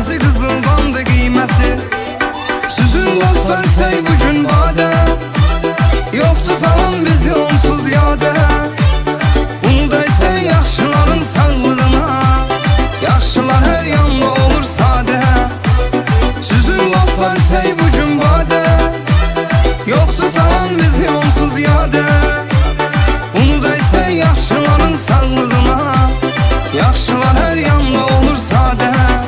Çeşməsi qızıldandı qiyməti. Sizin dostlar çay bu gün badə, yoxdur salan bizi onsuz yadə. Bunu da içək yaxşıların sağlığına, yaxşılar hər yanda olur sadə. Sizin dostlar çay bu gün badə, yoxdur salan bizi onsuz yadə. Bunu da içək yaxşıların sağlığına, yaxşılar hər yanda olur sadə.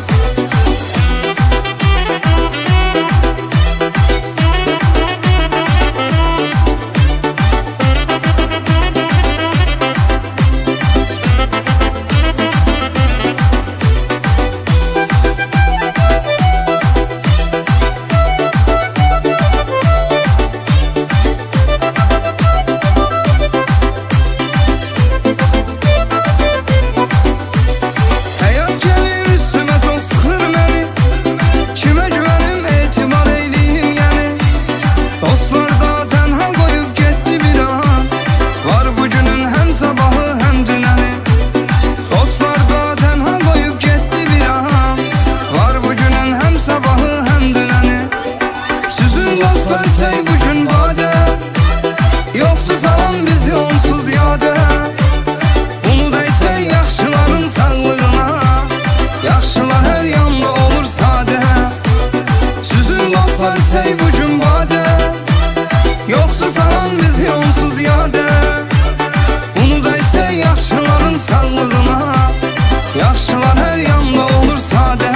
Çay bu gün badə, yoxdur salan bizi onsuz yadə. Bunu da içək yaxşıların sağlığına, yaxşılar hər yanda olur sadə. Sizin dostlar çay bu gün badə, yoxdur salan bizi onsuz yadə. Bunu da içək yaxşıların sağlığına, yaxşılar hər yanda olur sadə.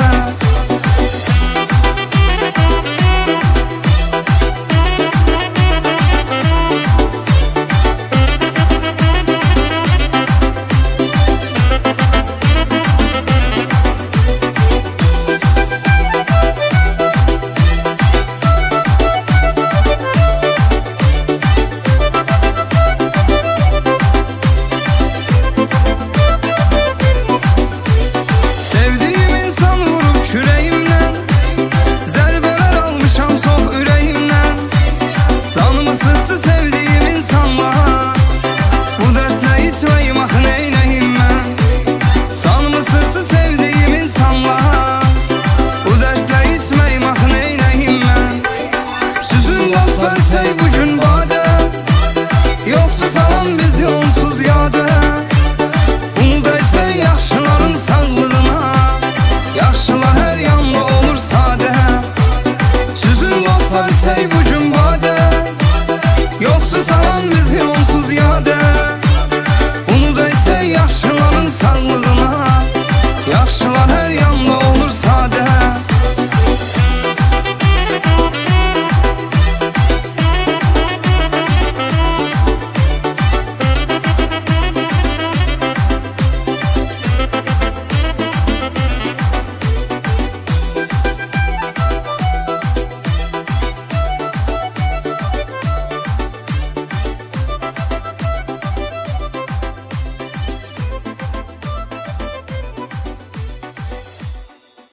Canımı sıxdı sevdiyim insanla, bu dərdlə içməyim axı neynəyim mən. Canımı sıxdı sevdiyim insanla, bu dərdlə içməyim axı neynəyim mən. Sizin dostlar çay bu gün badə, yoxdur salan bizi onsuz yadə. Bunu da içək yaxşıların sağlığına, yaxşılar